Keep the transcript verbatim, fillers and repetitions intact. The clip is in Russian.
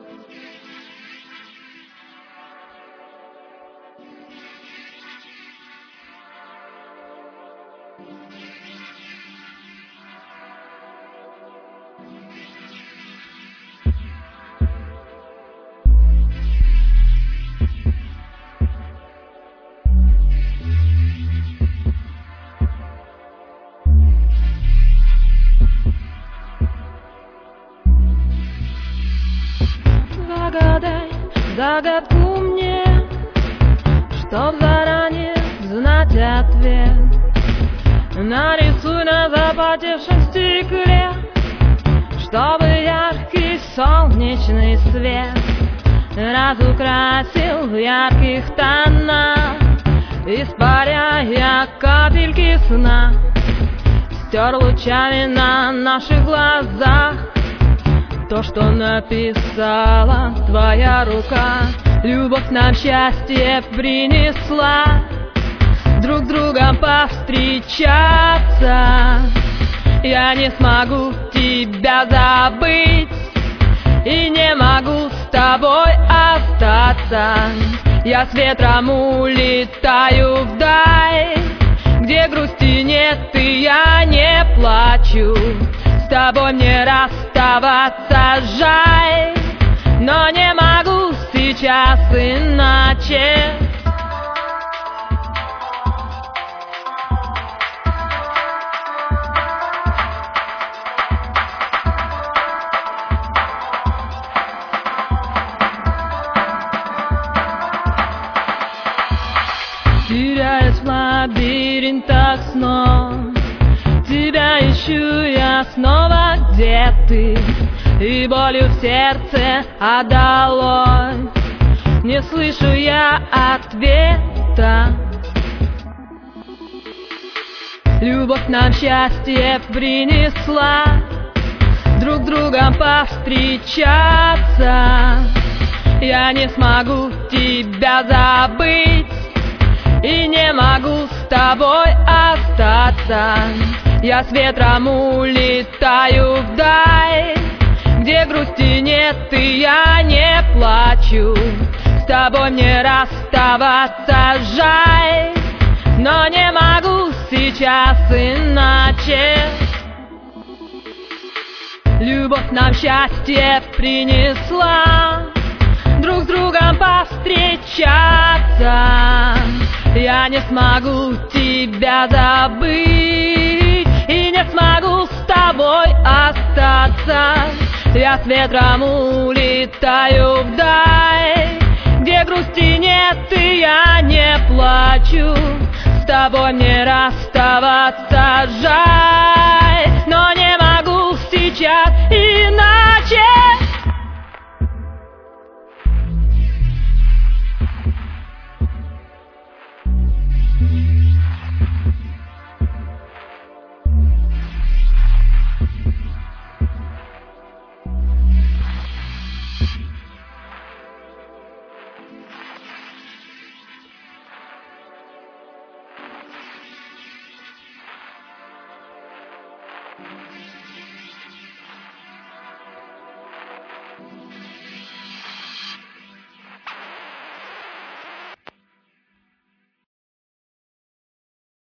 Загадай загадку мне, чтоб заранее знать ответ. Нарисуй на запотевшем стекле, чтобы яркий солнечный свет разукрасил в ярких тонах, испаряя капельки сна, стер лучами на наших глазах то, что написала твоя рука. Любовь нам счастье принесла, друг с другом повстречаться. Я не смогу тебя забыть и не могу с тобой остаться. Я с ветром улетаю вдаль, где грусти нет и я не плачу. С тобой мне расставаться жаль, но не могу сейчас иначе. Теряюсь в лабиринтах снов, тебя ищу я снова, где ты? И болью в сердце отдалось, не слышу я ответа. Любовь нам счастье принесла, друг с другом повстречаться. Я не смогу тебя забыть и не могу с тобой остаться. Я с ветром улетаю вдаль, где грусти нет и я не плачу. С тобой мне расставаться жаль, но не могу сейчас иначе. Любовь нам счастье принесла, друг с другом повстречаться. Я не смогу тебя забыть и не смогу с тобой остаться. Я с ветром улетаю вдаль, где грусти нет и я не плачу. С тобой мне расставаться жаль, но не могу сейчас иначе. Thank you.